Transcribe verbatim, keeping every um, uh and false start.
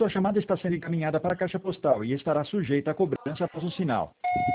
Sua chamada está sendo encaminhada para a caixa postal e estará sujeita a cobrança após o sinal.